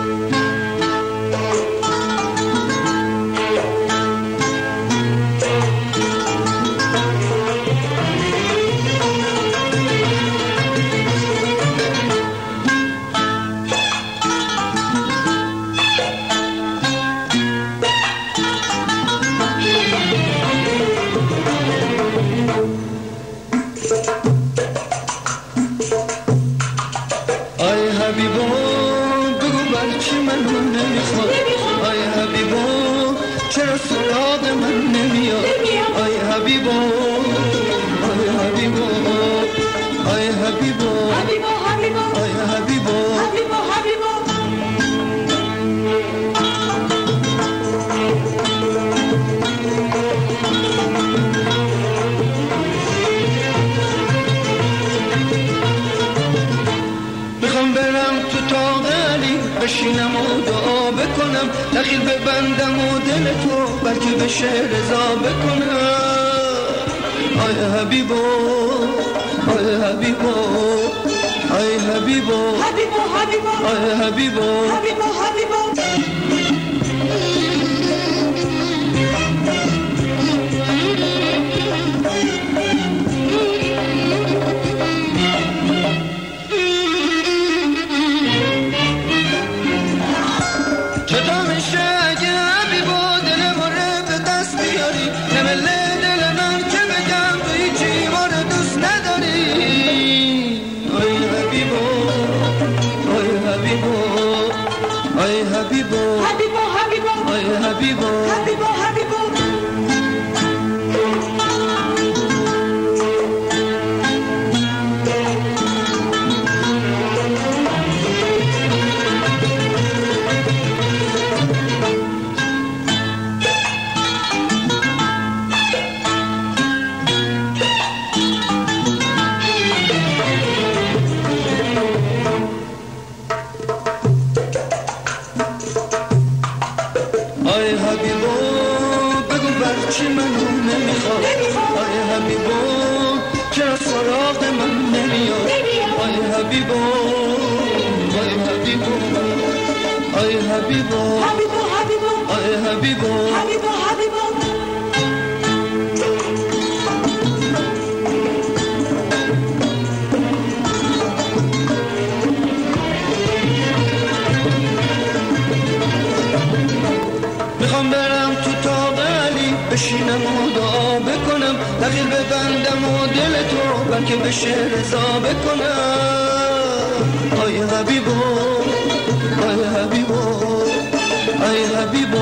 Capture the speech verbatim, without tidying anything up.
بشینم و دعا بکنم، دخیل ببندم و دل تو بلکه بشه رضا بکنم. آی حبیبو آی حبیبو آی حبیبو حبیبو حبیبو آی حبیبو حبیبو حبیبو حبیبو حبیبو حبیبو آی حبیبو حبیبو حبیبو آی حبیبو بگو برچی منو نمیخواد، آی حبیبو چرا سراغ من نمیاد، آی حبیبو آی حبیبو آی حبیبو حبیبو حبیبو آی حبیبو حبیبو حبیبو میخوام برم تو تاق علی بشینم و دعا بکنم، دخیل ببندم و دل تو بلکه بشه رضا بکنم. آی حبیبو آی حبیبو آی حبیبو